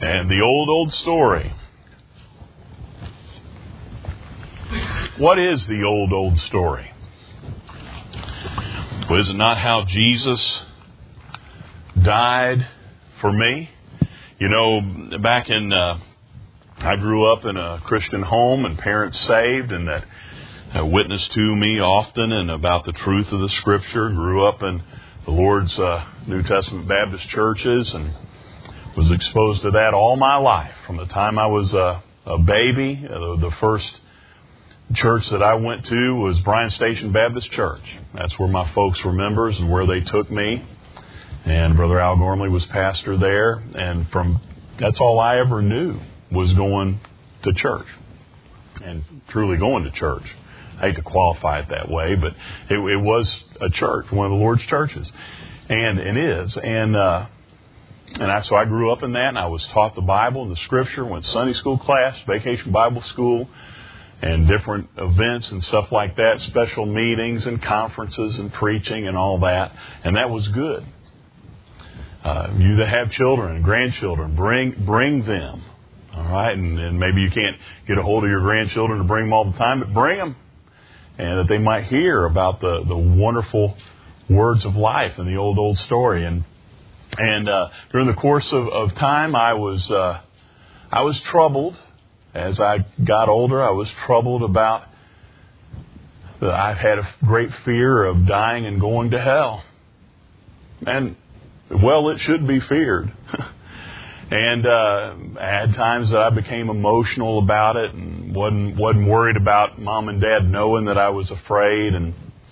And the old story. What is the old story? Well, is it not how Jesus died for me? You know, back in, I grew up in a Christian home and parents saved and that witnessed to me often and about the truth of the Scripture. Grew up in the Lord's New Testament Baptist churches and was exposed to that all my life. From the time I was a baby, the first church that I went to was Bryan Station Baptist Church. That's where my folks were members and where they took me. And Brother Al Gormley was pastor there. And that's all I ever knew was going to church and truly going to church. I hate to qualify it that way, but it was a church, one of the Lord's churches. And it is. So I grew up in that, and I was taught the Bible and the Scripture, went to Sunday school class, vacation Bible school, and different events and stuff like that, special meetings and conferences and preaching and all that. And that was good. You that have children and grandchildren, bring them. All right? And maybe you can't get a hold of your grandchildren to bring them all the time, but bring them. And that they might hear about the wonderful words of life and the old story. And during the course of time, I was troubled. As I got older, I was troubled about that I've had a great fear of dying and going to hell. And, well, it should be feared. And I had times that I became emotional about it and wasn't worried about Mom and Dad knowing that I was afraid, and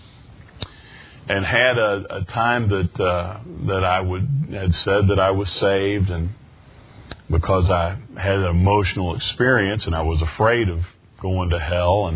had a time that I had said that I was saved, and because I had an emotional experience and I was afraid of going to hell,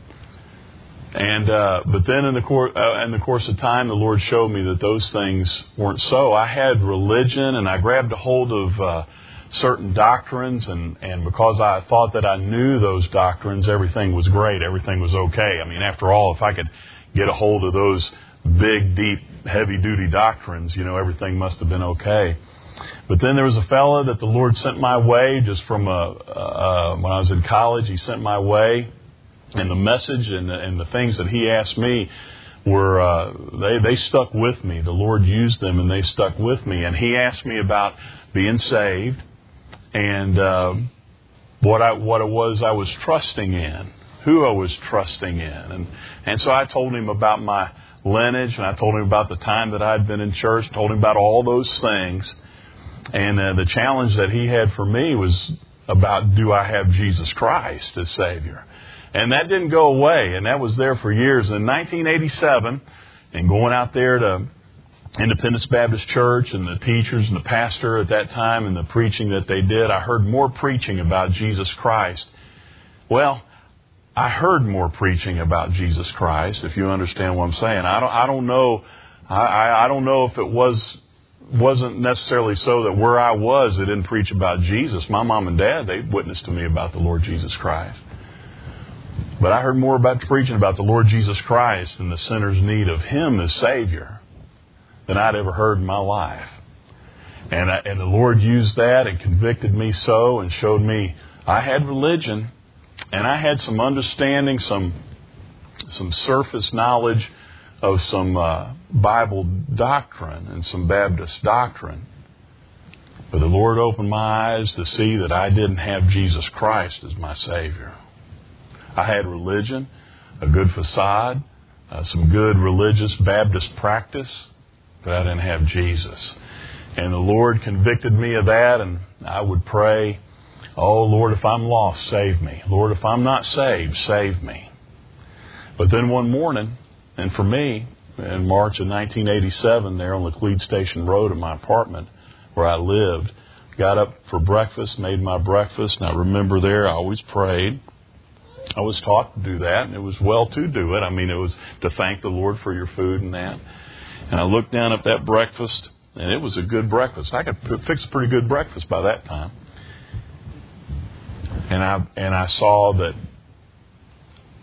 but then in the course of time, the Lord showed me that those things weren't so. I had religion, and I grabbed a hold of certain doctrines, and because I thought that I knew those doctrines, everything was great, everything was okay. I mean, after all, if I could get a hold of those big, deep, heavy-duty doctrines, everything must have been okay. But then there was a fella that the Lord sent my way just from when I was in college. He sent my way, and the message and the things that he asked me were they stuck with me. The Lord used them, and they stuck with me. And he asked me about being saved and what it was I was trusting in, who I was trusting in, and so I told him about my lineage, and I told him about the time that I'd been in church. Told him about all those things. And the challenge that he had for me was about, do I have Jesus Christ as Savior? And that didn't go away, and that was there for years. In 1987, and going out there to Independence Baptist Church and the teachers and the pastor at that time and the preaching that they did, I heard more preaching about Jesus Christ. Well, I heard more preaching about Jesus Christ, if you understand what I'm saying. I don't know. I don't know if it wasn't necessarily so that where I was, they didn't preach about Jesus. My mom and dad, they witnessed to me about the Lord Jesus Christ. But I heard more about preaching about the Lord Jesus Christ and the sinner's need of Him as Savior than I'd ever heard in my life. And the Lord used that and convicted me so and showed me I had religion and I had some understanding, some surface knowledge of some Bible doctrine and some Baptist doctrine. But the Lord opened my eyes to see that I didn't have Jesus Christ as my Savior. I had religion, a good facade, some good religious Baptist practice, but I didn't have Jesus. And the Lord convicted me of that, and I would pray, oh, Lord, if I'm lost, save me. Lord, if I'm not saved, save me. But then one morning, and for me, in March of 1987, there on the Clede Station Road in my apartment where I lived, got up for breakfast, made my breakfast, and I remember there I always prayed. I was taught to do that, and it was well to do it. I mean, it was to thank the Lord for your food and that. And I looked down at that breakfast, and it was a good breakfast. I could fix a pretty good breakfast by that time. And I saw that,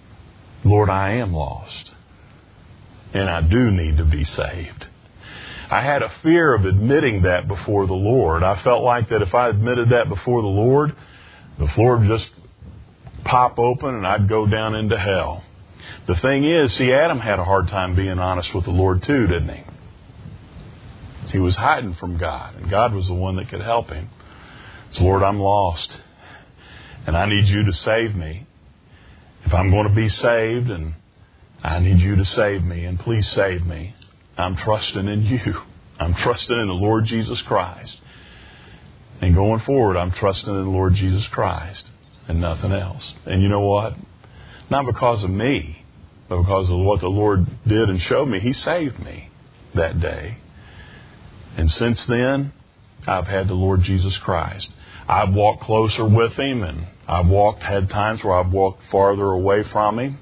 Lord, I am lost. And I do need to be saved. I had a fear of admitting that before the Lord. I felt like that if I admitted that before the floor would just pop open and I'd go down into hell. The thing is, see, Adam had a hard time being honest with the Lord too, didn't he? He was hiding from God, and God was the one that could help him. So, Lord, I'm lost, and I need you to save me. If I'm going to be saved, and I need you to save me, and please save me. I'm trusting in you. I'm trusting in the Lord Jesus Christ. And going forward, I'm trusting in the Lord Jesus Christ and nothing else. And you know what? Not because of me, but because of what the Lord did and showed me. He saved me that day. And since then, I've had the Lord Jesus Christ. I've walked closer with Him, and I've had times where I've walked farther away from Him.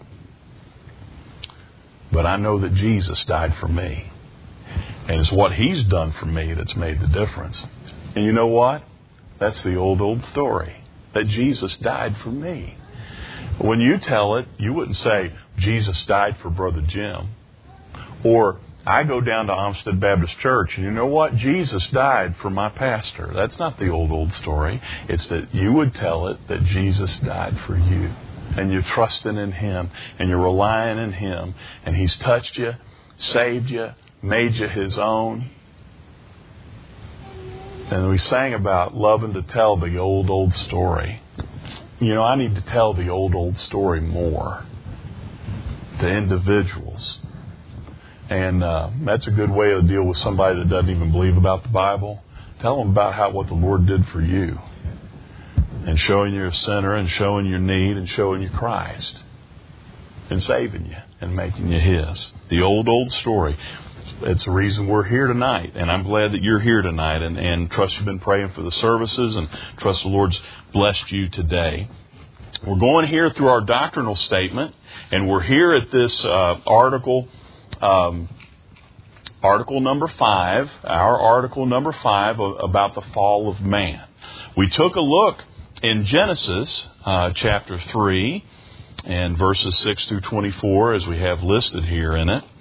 But I know that Jesus died for me. And it's what He's done for me that's made the difference. And you know what? That's the old story. That Jesus died for me. When you tell it, you wouldn't say, Jesus died for Brother Jim. Or, I go down to Olmsted Baptist Church, and you know what? Jesus died for my pastor. That's not the old story. It's that you would tell it that Jesus died for you. And you're trusting in Him, and you're relying in Him, and He's touched you, saved you, made you His own. And we sang about loving to tell the old story. You know, I need to tell the old story more to individuals. And that's a good way to deal with somebody that doesn't even believe about the Bible. Tell them about what the Lord did for you. And showing you're a sinner, and showing your need, and showing you Christ. And saving you, and making you His. The old story. It's the reason we're here tonight. And I'm glad that you're here tonight. And trust you've been praying for the services. And trust the Lord's blessed you today. We're going here through our doctrinal statement. And we're here at this article number 5. Our article number 5 about the fall of man. We took a look in Genesis chapter 3 and verses 6 through 24 as we have listed here in it.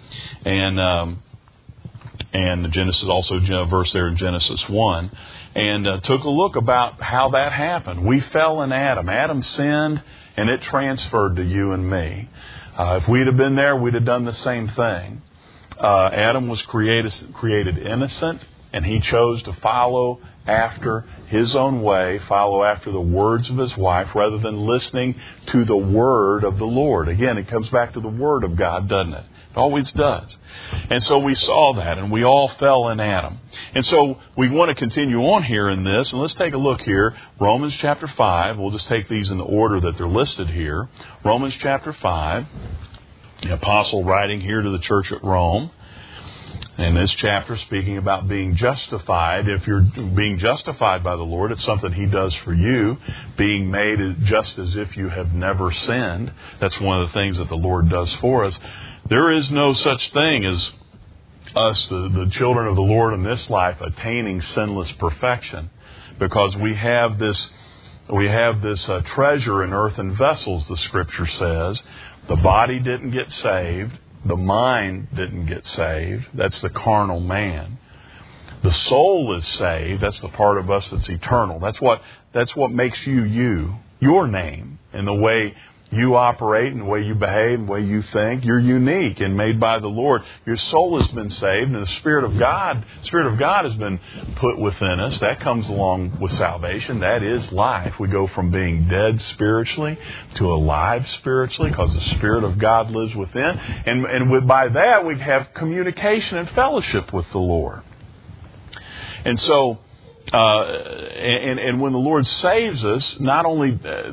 And Genesis, also a verse there in Genesis 1. And took a look about how that happened. We fell in Adam. Adam sinned, and it transferred to you and me. If we'd have been there, we'd have done the same thing. Adam was created innocent, and he chose to follow after his own way, follow after the words of his wife, rather than listening to the word of the Lord. Again, it comes back to the word of God, doesn't it? It always does. And so we saw that, and we all fell in Adam. And so we want to continue on here in this, and let's take a look here. Romans chapter 5. We'll just take these in the order that they're listed here. Romans chapter 5. The apostle writing here to the church at Rome. In this chapter, speaking about being justified. If you're being justified by the Lord, it's something He does for you. Being made just as if you have never sinned. That's one of the things that the Lord does for us. There is no such thing as us, the children of the Lord in this life, attaining sinless perfection. Because we have this treasure in earthen vessels, the Scripture says. The body didn't get saved. The mind didn't get saved. That's the carnal man. The soul is saved. That's the part of us that's eternal. That's what makes you, your name, and the way you operate and the way you behave and the way you think. You're unique and made by the Lord. Your soul has been saved, and the Spirit of God has been put within us. That comes along with salvation. That is life. We go from being dead spiritually to alive spiritually because the Spirit of God lives within. And by that we have communication and fellowship with the Lord. And so, and when the Lord saves us, not only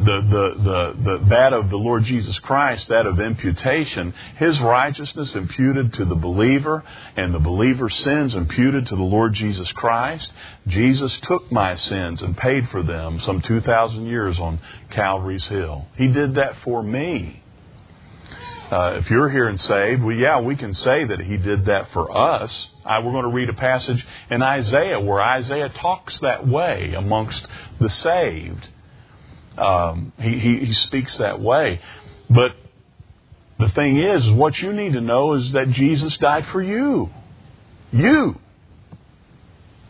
that of the Lord Jesus Christ, that of imputation, His righteousness imputed to the believer, and the believer's sins imputed to the Lord Jesus Christ. Jesus took my sins and paid for them some 2,000 years on Calvary's Hill. He did that for me. If you're here and saved, we can say that He did that for us. We're going to read a passage in Isaiah where Isaiah talks that way amongst the saved. He speaks that way. But the thing is, what you need to know is that Jesus died for you. You.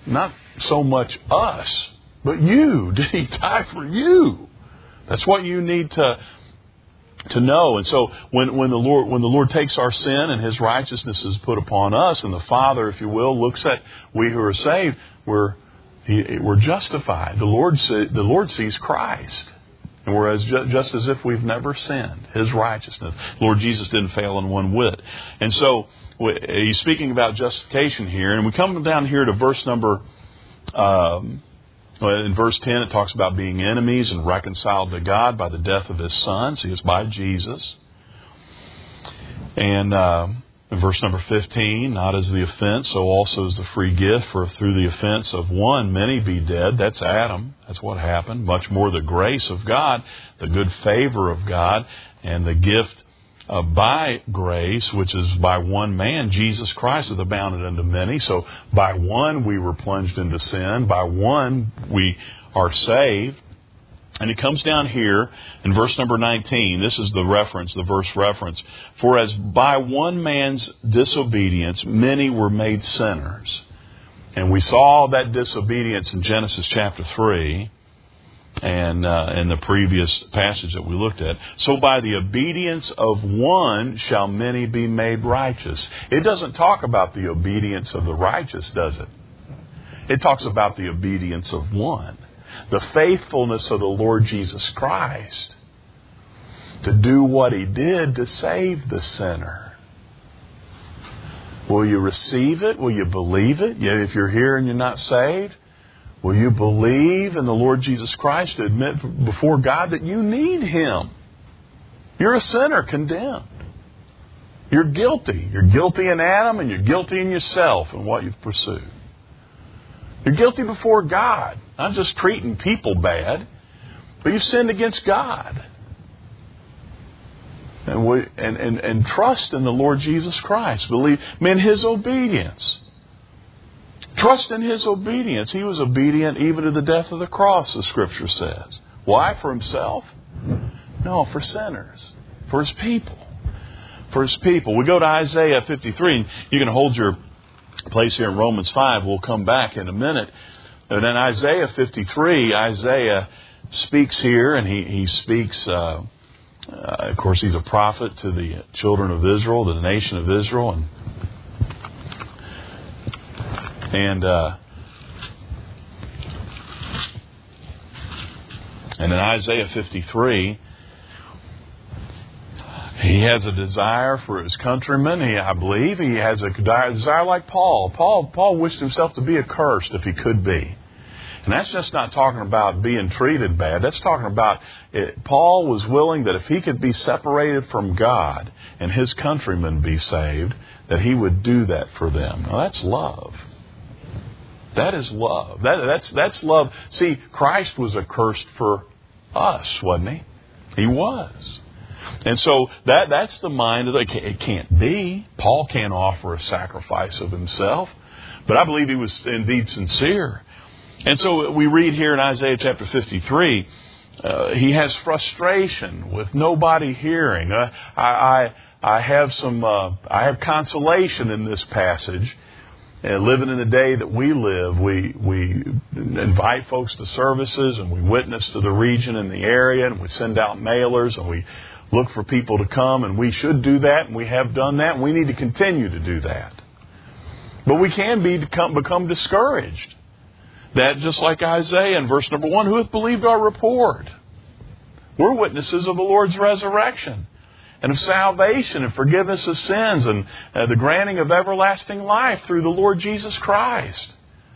not so much us, but you. Did He die for you? That's what you need to know. And so when the Lord takes our sin and His righteousness is put upon us, and the Father, if you will, looks at we who are saved, we're justified. The Lord sees Christ. And we're just as if we've never sinned. His righteousness. Lord Jesus didn't fail in one whit. And so He's speaking about justification here. And we come down here to verse number... in verse 10 it talks about being enemies and reconciled to God by the death of His Son. See, it's by Jesus. And in verse number 15, not as the offense, so also is the free gift. For through the offense of one, many be dead. That's Adam. That's what happened. Much more the grace of God, the good favor of God, and the gift by grace, which is by one man, Jesus Christ, hath abounded unto many. So by one we were plunged into sin. By one we are saved. And it comes down here in verse number 19. This is the reference, the verse reference. For as by one man's disobedience many were made sinners. And we saw that disobedience in Genesis chapter 3 and in the previous passage that we looked at. So by the obedience of one shall many be made righteous. It doesn't talk about the obedience of the righteous, does it? It talks about the obedience of one. The faithfulness of the Lord Jesus Christ to do what He did to save the sinner. Will you receive it? Will you believe it? If you're here and you're not saved, will you believe in the Lord Jesus Christ to admit before God that you need Him? You're a sinner condemned. You're guilty. You're guilty in Adam and you're guilty in yourself and what you've pursued. You're guilty before God. Not just treating people bad, but you've sinned against God. And trust in the Lord Jesus Christ. Believe in His obedience. Trust in His obedience. He was obedient even to the death of the cross, the Scripture says. Why? For Himself? No, for sinners. For His people. For His people. We go to Isaiah 53, and you can hold your place here in Romans 5. We'll come back in a minute. And then Isaiah 53, Isaiah speaks here, and he speaks, of course, he's a prophet to the children of Israel, to the nation of Israel. And in Isaiah 53, he has a desire for his countrymen. I believe he has a desire like Paul. Paul wished himself to be accursed if he could be. And that's just not talking about being treated bad. That's talking about Paul was willing that if he could be separated from God and his countrymen be saved, that he would do that for them. Now that's love. That is love. That's love. See, Christ was accursed for us, wasn't He? He was. And so that's the mind of it can't be. Paul can't offer a sacrifice of himself. But I believe he was indeed sincere. And so we read here in Isaiah chapter 53, he has frustration with nobody hearing. I have consolation in this passage. Living in the day that we live, we invite folks to services and we witness to the region and the area and we send out mailers and we look for people to come, and we should do that, and we have done that, and we need to continue to do that. But we can become discouraged. That just like Isaiah in verse number 1, who hath believed our report? We're witnesses of the Lord's resurrection and of salvation and forgiveness of sins and the granting of everlasting life through the Lord Jesus Christ.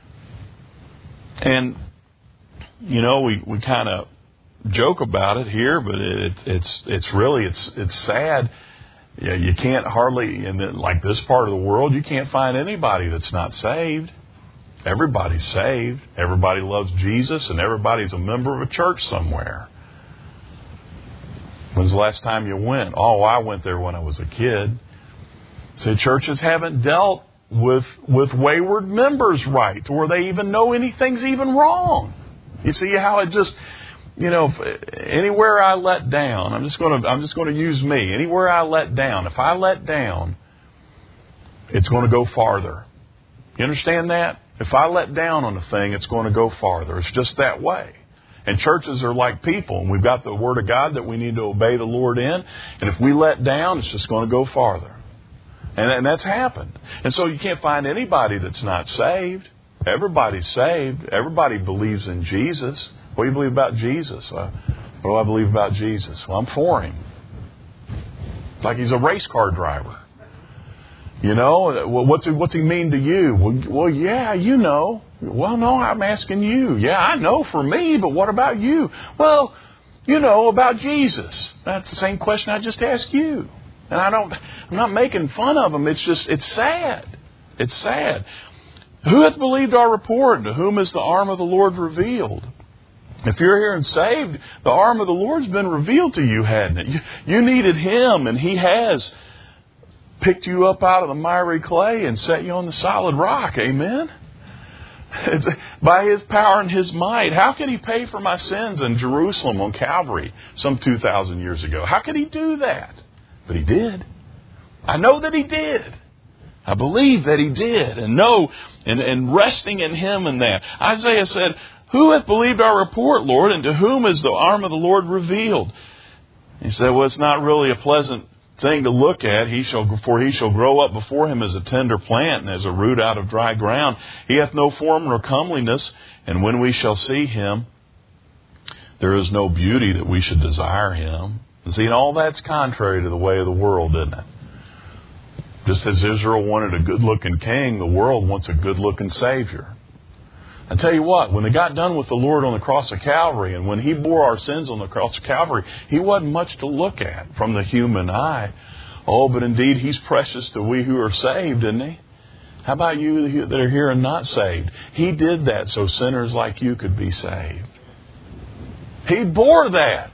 And, you know, we kind of joke about it here, but it's really sad. You can't hardly, like this part of the world, you can't find anybody that's not saved. Everybody's saved. Everybody loves Jesus, and everybody's a member of a church somewhere. When's the last time you went? Oh, I went there when I was a kid. So churches haven't dealt with wayward members right, to where they even know anything's even wrong. You see how it just, anywhere I let down, I'm just going to use me. Anywhere I let down, if I let down, it's going to go farther. You understand that? If I let down on a thing, it's going to go farther. It's just that way. And churches are like people, and we've got the Word of God that we need to obey the Lord in. And if we let down, it's just going to go farther. And that's happened. And so you can't find anybody that's not saved. Everybody's saved. Everybody believes in Jesus. What do you believe about Jesus? What do I believe about Jesus? Well, I'm for Him. It's like He's a race car driver. You know, what's He mean to you? Well, yeah, you know. Well, no, I'm asking you. Yeah, I know for me, but what about you? Well, you know about Jesus. That's the same question I just asked you. And I'm not making fun of Him. It's sad. It's sad. Who hath believed our report? And to whom is the arm of the Lord revealed? If you're here and saved, the arm of the Lord's been revealed to you, hadn't it? You needed Him, and He has picked you up out of the miry clay and set you on the solid rock. Amen? It's by His power and His might. How could He pay for my sins in Jerusalem on Calvary some 2,000 years ago? How could He do that? But He did. I know that He did. I believe that He did. And resting in Him in that. Isaiah said, who hath believed our report, Lord? And to whom is the arm of the Lord revealed? He said, well, it's not really a pleasant thing to look at. For he shall grow up before Him as a tender plant and as a root out of dry ground. He hath no form nor comeliness. And when we shall see Him, there is no beauty that we should desire Him. And see, and all that's contrary to the way of the world, isn't it? Just as Israel wanted a good-looking king, the world wants a good-looking Savior. I tell you what, when they got done with the Lord on the cross of Calvary, and when He bore our sins on the cross of Calvary, He wasn't much to look at from the human eye. Oh, but indeed, He's precious to we who are saved, isn't He? How about you that are here and not saved? He did that so sinners like you could be saved. He bore that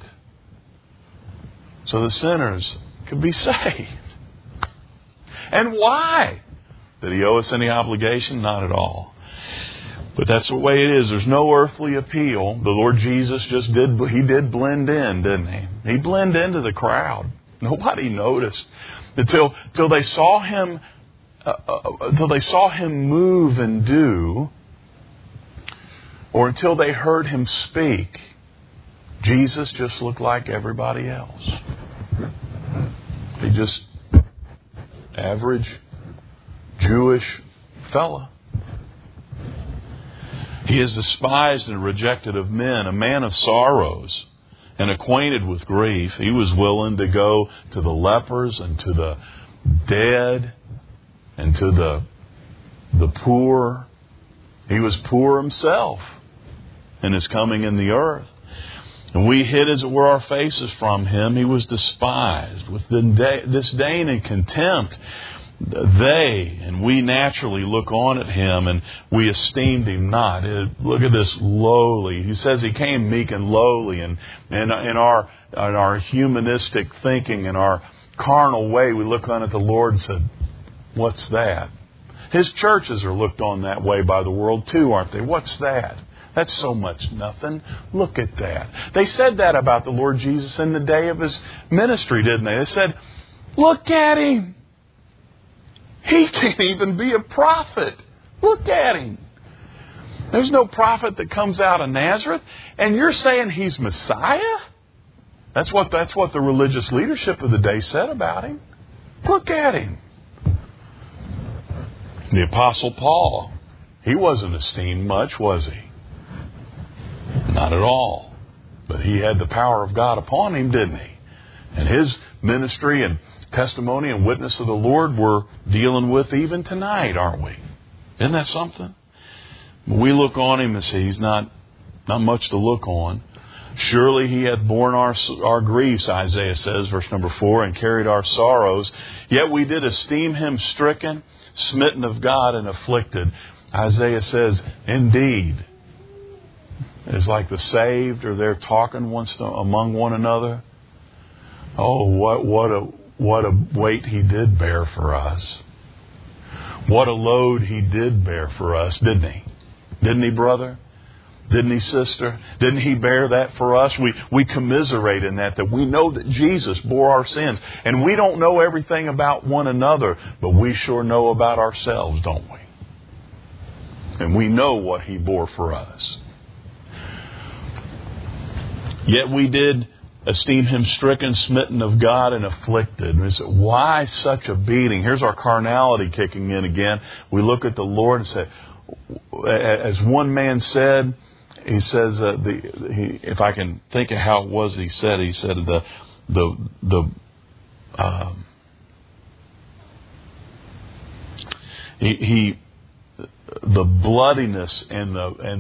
so the sinners could be saved. And why? Did He owe us any obligation? Not at all. But that's the way it is. There's no earthly appeal. The Lord Jesus He did blend in, didn't He? He blended into the crowd. Nobody noticed until they saw Him move and do, or until they heard Him speak. Jesus just looked like everybody else. He just average Jewish fella. He is despised and rejected of men, a man of sorrows and acquainted with grief. He was willing to go to the lepers and to the dead and to the poor. He was poor Himself in His coming in the earth. And we hid, as it were, our faces from Him. He was despised with disdain and contempt. They and we naturally look on at Him and we esteemed Him not. Look at this lowly. He says He came meek and lowly, and in our humanistic thinking and our carnal way, we look on at the Lord and said, "What's that?" His churches are looked on that way by the world too, aren't they? What's that? That's so much nothing. Look at that. They said that about the Lord Jesus in the day of His ministry, didn't they? They said, "Look at Him. He can't even be a prophet. Look at Him. There's no prophet that comes out of Nazareth, and you're saying He's Messiah?" That's what the religious leadership of the day said about Him. Look at Him. The Apostle Paul, he wasn't esteemed much, was he? Not at all. But he had the power of God upon him, didn't he? And his ministry and testimony and witness of the Lord we're dealing with even tonight, aren't we? Isn't that something? We look on Him and say He's not much to look on. Surely He hath borne our griefs, Isaiah says, verse number 4, and carried our sorrows. Yet we did esteem Him stricken, smitten of God, and afflicted. Isaiah says, indeed. It's like the saved are there talking among one another. Oh, what a weight He did bear for us. What a load He did bear for us, didn't He? Didn't He, brother? Didn't He, sister? Didn't He bear that for us? We commiserate in that we know that Jesus bore our sins. And we don't know everything about one another, but we sure know about ourselves, don't we? And we know what He bore for us. Yet we did esteem Him stricken, smitten of God, and afflicted. And we said, why such a beating? Here's our carnality kicking in again. We look at the Lord and say, as one man said, he says, if I can think of how it was he said the bloodiness and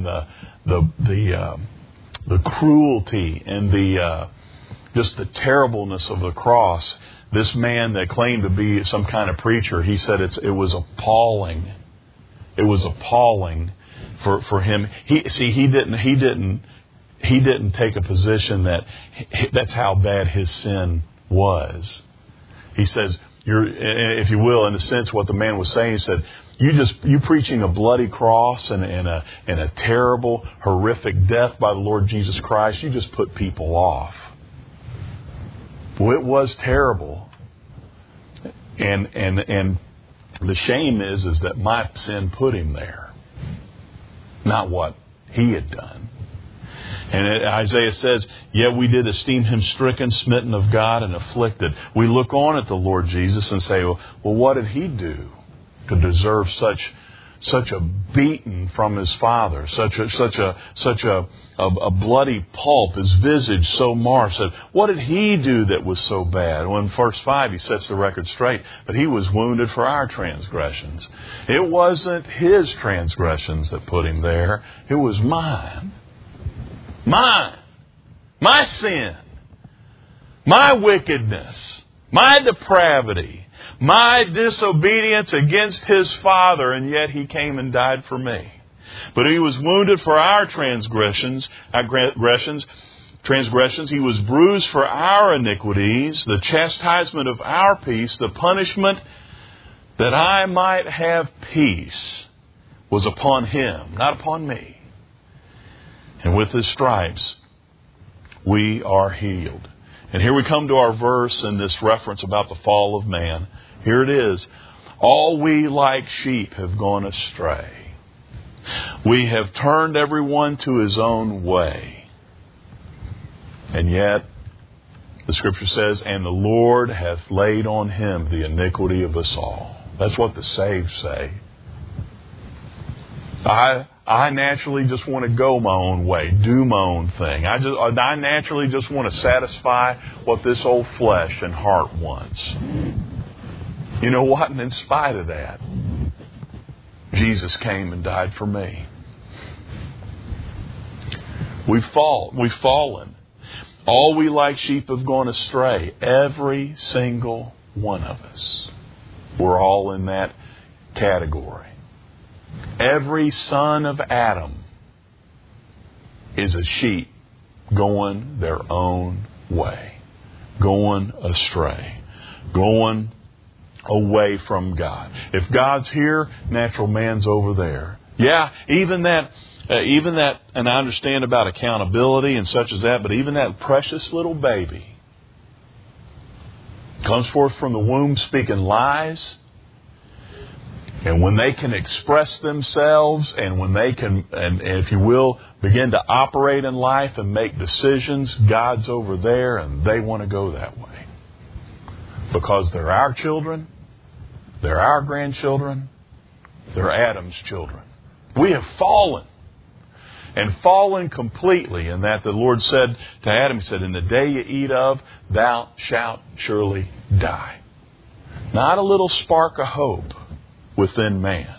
the cruelty and just the terribleness of the cross. This man that claimed to be some kind of preacher, he said it was appalling. It was appalling for him. He didn't take a position that's how bad his sin was. He says, if you will, in a sense, what the man was saying, he said, you preaching a bloody cross and a terrible, horrific death by the Lord Jesus Christ, you just put people off. Well, it was terrible. And the shame is that my sin put him there, not what he had done. And Isaiah says, yet we did esteem Him stricken, smitten of God, and afflicted. We look on at the Lord Jesus and say, well, what did He do to deserve such a beating from His Father, such a bloody pulp, His visage so marred? Said, what did He do that was so bad? Well, in verse 5, He sets the record straight. But He was wounded for our transgressions. It wasn't His transgressions that put Him there. It was mine. Mine. My sin. My wickedness. My depravity. My disobedience against His Father, and yet He came and died for me. But He was wounded for our transgressions. He was bruised for our iniquities. The chastisement of our peace, the punishment that I might have peace, was upon Him, not upon me. And with His stripes, we are healed. And here we come to our verse in this reference about the fall of man. Here it is. All we like sheep have gone astray. We have turned everyone to his own way. And yet, the Scripture says, and the Lord hath laid on Him the iniquity of us all. That's what the saved say. I naturally just want to go my own way, do my own thing. I naturally just want to satisfy what this old flesh and heart wants. You know what? And in spite of that, Jesus came and died for me. We've fallen. All we like sheep have gone astray. Every single one of us. We're all in that category. Every son of Adam is a sheep going their own way, going astray, going away from God. If God's here, natural man's over there. Yeah, even that, and I understand about accountability and such as that, but even that precious little baby comes forth from the womb speaking lies. And when they can express themselves and when they can, and if you will, begin to operate in life and make decisions, God's over there and they want to go that way. Because they're our children, they're our grandchildren, they're Adam's children. We have fallen. And fallen completely in that the Lord said to Adam, He said, in the day you eat of, thou shalt surely die. Not a little spark of hope within man.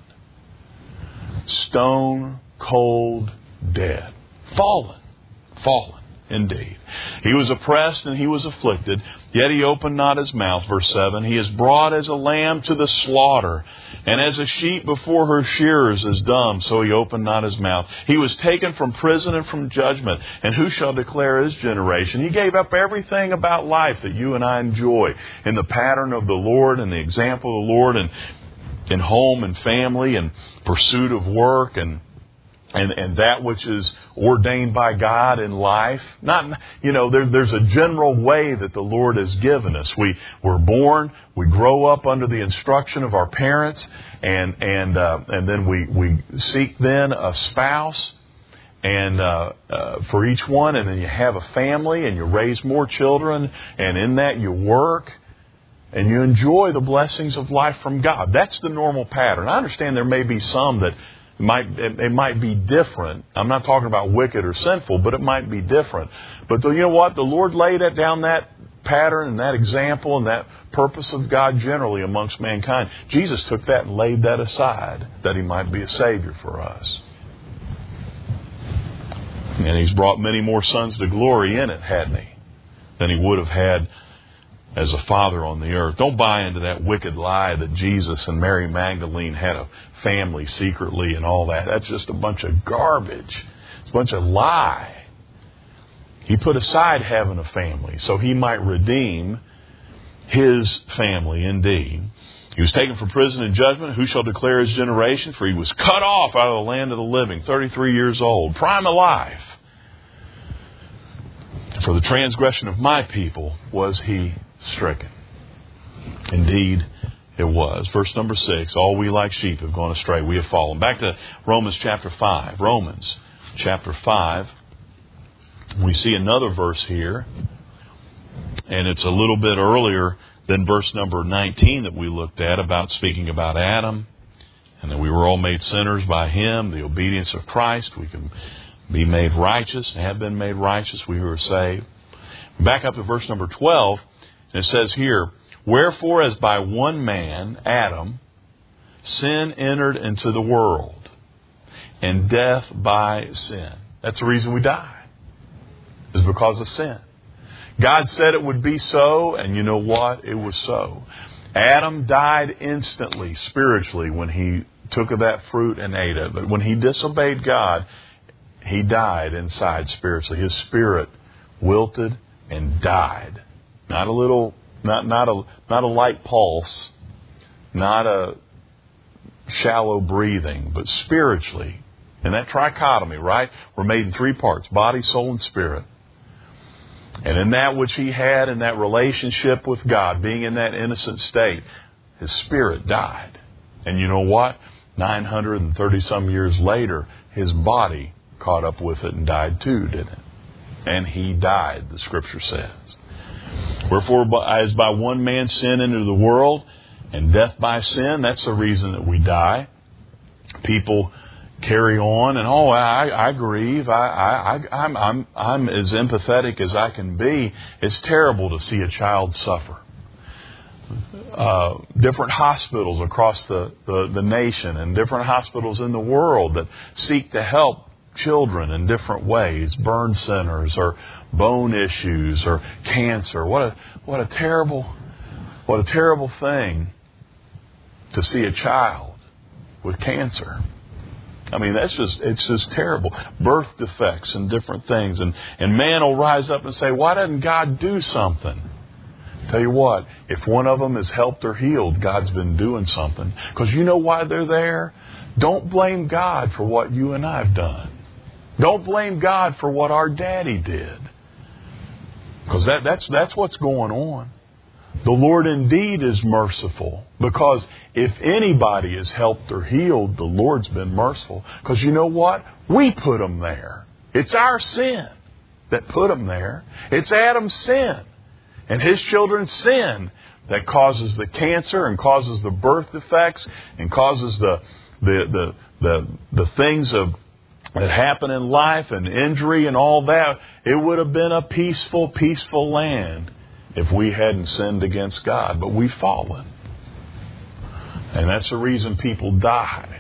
Stone cold dead. Fallen indeed. He was oppressed and He was afflicted, yet He opened not His mouth. Verse 7, He is brought as a lamb to the slaughter, and as a sheep before her shearers is dumb, so He opened not His mouth. He was taken from prison and from judgment, and who shall declare His generation? He gave up everything about life that you and I enjoy in the pattern of the Lord and the example of the Lord, and in home and family and pursuit of work and and that which is ordained by God in life. There's a general way that the Lord has given us. We're born, we grow up under the instruction of our parents, and then we seek then a spouse, and for each one, and then you have a family, and you raise more children, and in that you work, and you enjoy the blessings of life from God. That's the normal pattern. I understand there may be some that it might be different. I'm not talking about wicked or sinful, but it might be different. But you know what? The Lord laid it down, that pattern and that example and that purpose of God generally amongst mankind. Jesus took that and laid that aside that He might be a Savior for us. And He's brought many more sons to glory in it, hadn't He, than He would have had as a father on the earth. Don't buy into that wicked lie that Jesus and Mary Magdalene had a family secretly and all that. That's just a bunch of garbage. It's a bunch of lie. He put aside having a family so He might redeem His family indeed. He was taken from prison and judgment. Who shall declare His generation? For He was cut off out of the land of the living, 33 years old, prime of life. For the transgression of my people was He stricken. Indeed, it was. Verse number 6, all we like sheep have gone astray. We have fallen. Back to Romans chapter 5. Romans chapter 5. We see another verse here. And it's a little bit earlier than verse number 19 that we looked at, about speaking about Adam. And that we were all made sinners by him, the obedience of Christ. We can be made righteous, have been made righteous, we who are saved. Back up to verse number 12. And it says here, wherefore as by one man, Adam, sin entered into the world, and death by sin. That's the reason we die, is because of sin. God said it would be so, and you know what? It was so. Adam died instantly, spiritually, when he took of that fruit and ate it. But when he disobeyed God, he died inside spiritually. His spirit wilted and died. Not a little, not a light pulse, not a shallow breathing, but spiritually. And that trichotomy, right? We're made in three parts: body, soul, and spirit. And in that which he had, in that relationship with God, being in that innocent state, his spirit died. And you know what? 930 some years later, his body caught up with it and died too, didn't it? And he died, the Scripture says. Wherefore, as by one man sin entered the world, and death by sin, that's the reason that we die. People carry on, and I grieve. I'm as empathetic as I can be. It's terrible to see a child suffer. Different hospitals across the nation, and different hospitals in the world that seek to help children in different ways, burn centers or bone issues or cancer. What a terrible thing to see a child with cancer. I mean, it's just terrible. Birth defects and different things. And man will rise up and say, why doesn't God do something? Tell you what, if one of them is helped or healed, God's been doing something. Because you know why they're there? Don't blame God for what you and I have done. Don't blame God for what our daddy did. Because that's what's going on. The Lord indeed is merciful, because if anybody is helped or healed, the Lord's been merciful. Because you know what? We put them there. It's our sin that put them there. It's Adam's sin and his children's sin that causes the cancer and causes the birth defects and causes the things that happen in life and injury and all that. It would have been a peaceful land if we hadn't sinned against God. But we've fallen. And that's the reason people die.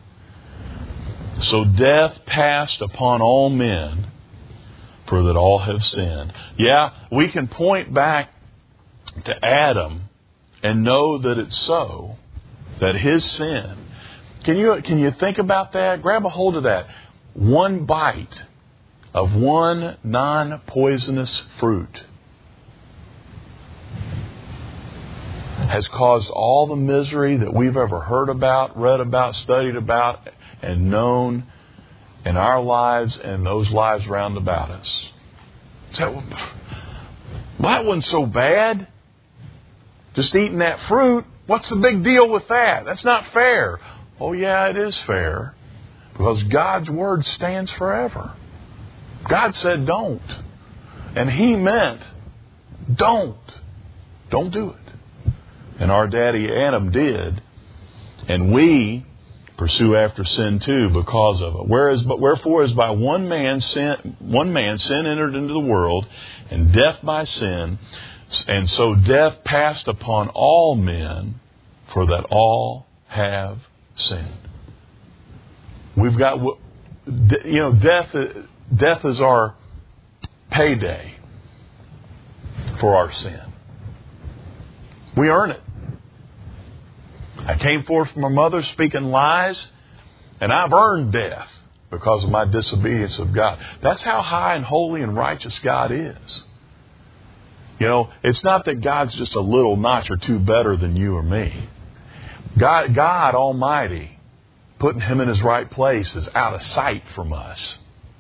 So death passed upon all men, for that all have sinned. Yeah, we can point back to Adam and know that it's so, that his sin. Can you think about that? Grab a hold of that. One bite of one non-poisonous fruit has caused all the misery that we've ever heard about, read about, studied about, and known in our lives and those lives round about us. So, well, that wasn't so bad. Just eating that fruit, what's the big deal with that? That's not fair. Oh yeah, it is fair. Because God's Word stands forever. God said don't. And He meant don't. Don't do it. And our daddy Adam did. And we pursue after sin too because of it. Wherefore as by one man sin entered into the world, and death by sin, and so death passed upon all men, for that all have sinned. We've got, death is our payday for our sin. We earn it. I came forth from my mother speaking lies, and I've earned death because of my disobedience of God. That's how high and holy and righteous God is. It's not that God's just a little notch or two better than you or me. God Almighty, putting Him in His right place, is out of sight from us.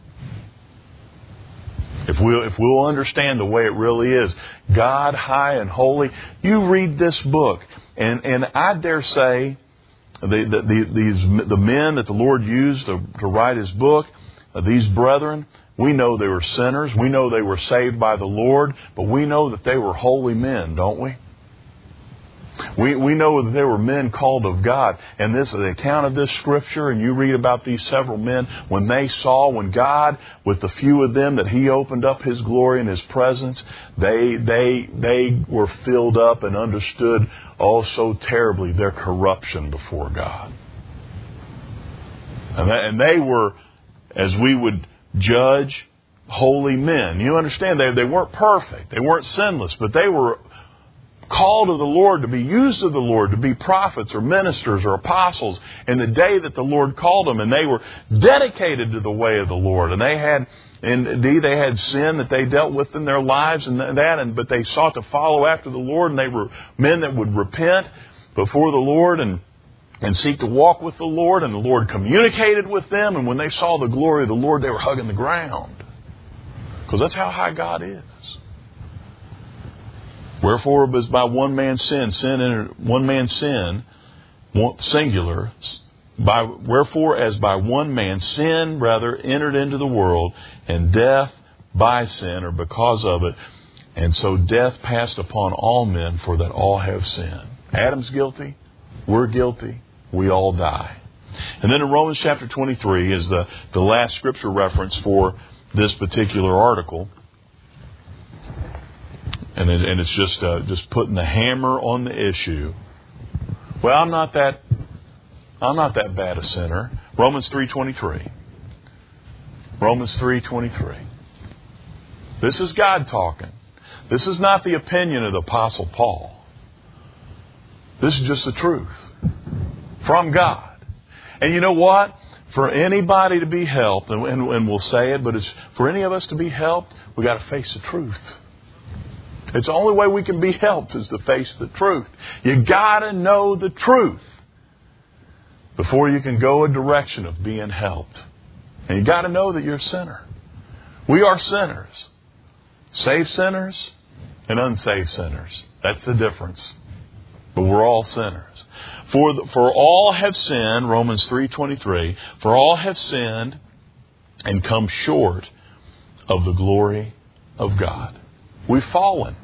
If we'll understand the way it really is, God high and holy, you read this book, and I dare say the men that the Lord used to write His book, these brethren, we know they were sinners. We know they were saved by the Lord, but we know that they were holy men, don't we? We know that there were men called of God. And the account of this scripture, and you read about these several men, when God, with the few of them that He opened up His glory and His presence, they were filled up and understood, so terribly, their corruption before God. And they were, as we would judge, holy men. You understand, they weren't perfect. They weren't sinless, but they were called of the Lord, to be used of the Lord, to be prophets or ministers or apostles in the day that the Lord called them. And they were dedicated to the way of the Lord. And they had sin that they dealt with in their lives but they sought to follow after the Lord. And they were men that would repent before the Lord and seek to walk with the Lord. And the Lord communicated with them. And when they saw the glory of the Lord, they were hugging the ground. Because that's how high God is. Wherefore, as by one man's sin, singular. Wherefore, as by one man sin, entered into the world, and death by sin, or because of it, and so death passed upon all men, for that all have sinned. Adam's guilty. We're guilty. We all die. And then in Romans chapter 23 is the last scripture reference for this particular article. And it's just putting the hammer on the issue. Well, I'm not that bad a sinner. Romans 3:23. Romans 3:23. This is God talking. This is not the opinion of the Apostle Paul. This is just the truth from God. And you know what? For anybody to be helped, and we'll say it, but for any of us to be helped, we got to face the truth. It's the only way we can be helped is to face the truth. You got to know the truth before you can go a direction of being helped. And you got to know that you're a sinner. We are sinners. Saved sinners and unsaved sinners. That's the difference. But we're all sinners. For all have sinned, Romans 3:23, for all have sinned and come short of the glory of God. We've fallen.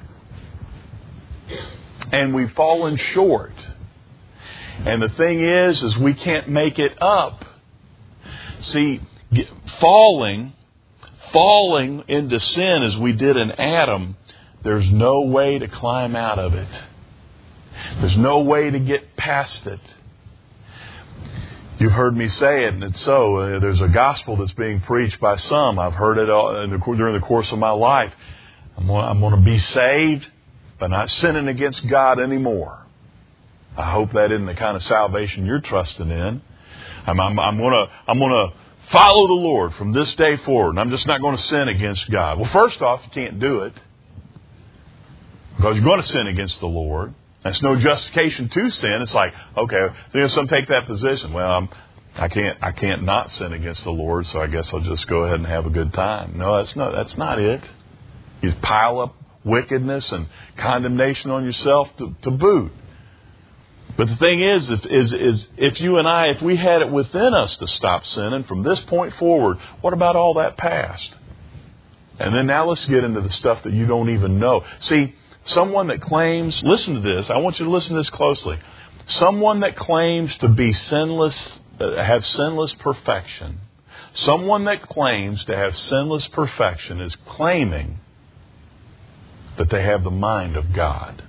And we've fallen short. And the thing is we can't make it up. See, falling into sin as we did in Adam, there's no way to climb out of it. There's no way to get past it. You've heard me say it, and it's so. There's a gospel that's being preached by some. I've heard it during the course of my life. I'm going to be saved, but not sinning against God anymore. I hope that isn't the kind of salvation you're trusting in. I'm going to follow the Lord from this day forward, and I'm just not going to sin against God. Well, first off, you can't do it because you're going to sin against the Lord. That's no justification to sin. It's like, okay, so some take that position. Well, I can't not sin against the Lord, so I guess I'll just go ahead and have a good time. No, that's not it. You pile up wickedness and condemnation on yourself to boot. But the thing is if you and I, if we had it within us to stop sinning from this point forward, what about all that past? And then now let's get into the stuff that you don't even know. See, someone that claims, listen to this, I want you to listen to this closely. Someone that claims to be sinless, have sinless perfection, someone that claims to have sinless perfection is claiming that they have the mind of God.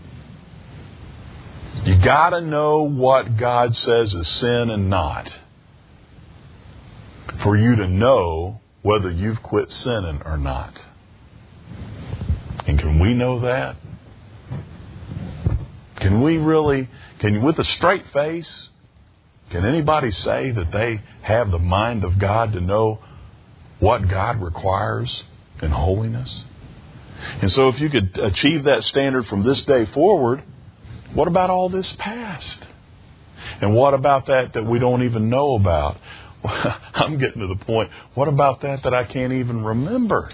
You got to know what God says is sin and not for you to know whether you've quit sinning or not. And can we know that? Can we really, with a straight face, can anybody say that they have the mind of God to know what God requires in holiness? And so if you could achieve that standard from this day forward, what about all this past? And what about that we don't even know about? I'm getting to the point, what about that I can't even remember?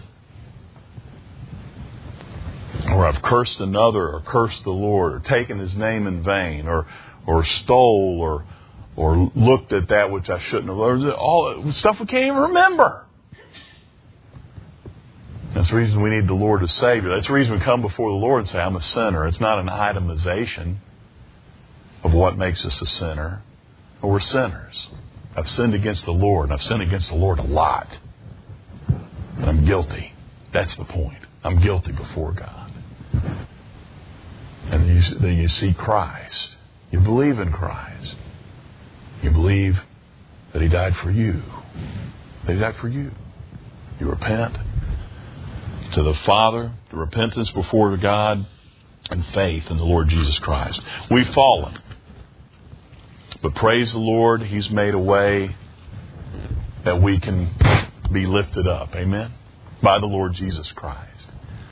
Or I've cursed another, or cursed the Lord, or taken His name in vain, or stole, or looked at that which I shouldn't have. All stuff we can't even remember. That's the reason we need the Lord as Savior. That's the reason we come before the Lord and say, I'm a sinner. It's not an itemization of what makes us a sinner. But we're sinners. I've sinned against the Lord, and I've sinned against the Lord a lot. And I'm guilty. That's the point. I'm guilty before God. And then you see Christ. You believe in Christ. You believe that He died for you. That He died for you. You repent to the Father, to repentance before God, and faith in the Lord Jesus Christ. We've fallen. But praise the Lord, He's made a way that we can be lifted up. Amen? By the Lord Jesus Christ.